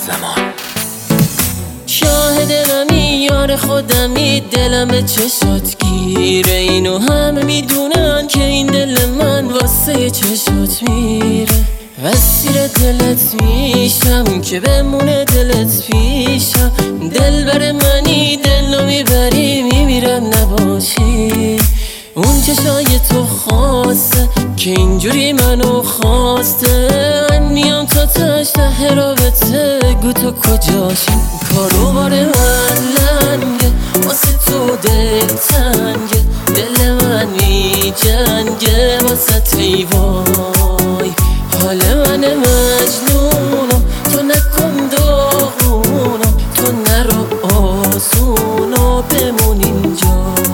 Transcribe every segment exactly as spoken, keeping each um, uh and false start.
زمان. شاه دلمی یار خودمی، دلم به چشات گیره، اینو همه میدونن که این دل من واسه چشات میره. اسیر دلت میشم که بمونه دلت پیشم، دل بر منی دلو میبری میمیرم نباشی. اون چشای تو خواسته که اینجوری منو خواسته، من میام تا تش ته رابطه، گو تو کجاشی؟ کارو بار من لنگه، واسه تو دل تنگه، دل من میجنگه واسه ای وای. حال من مجنونم تو نکن داغونم، تو نرو آسونو بمون اینجا.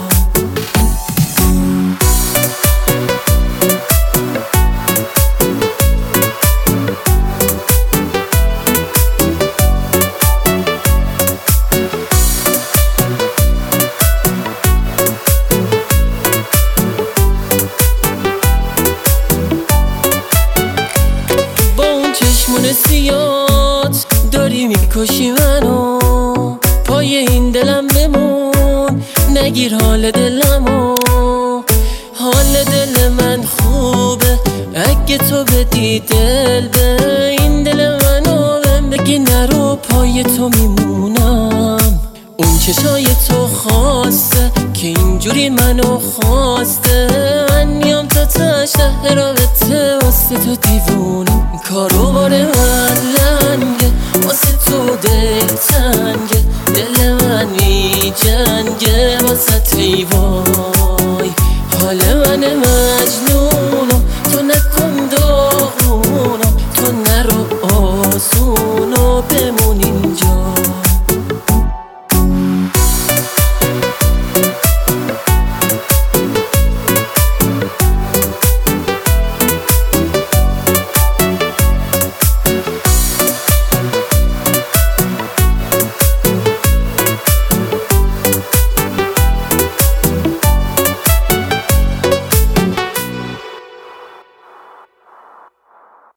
سیات داری میکشی منو، پای این دلم بمون، نگیر حال دلمو. حال دل من خوبه اگه تو بدی دل به این دل منو، بهم بگی نرو پای تو میمونم. اون چشای تو خواسته که اینجوری منو خواسته، من میام تا تش ته رابطه واسه تو دیوونم. کارو بار من لنگه، واسه تو دل تنگه، دل من میجنگه واسه ای وای. حال من مجنونم تو نکن داغونم، تو نرو آسونو بمون.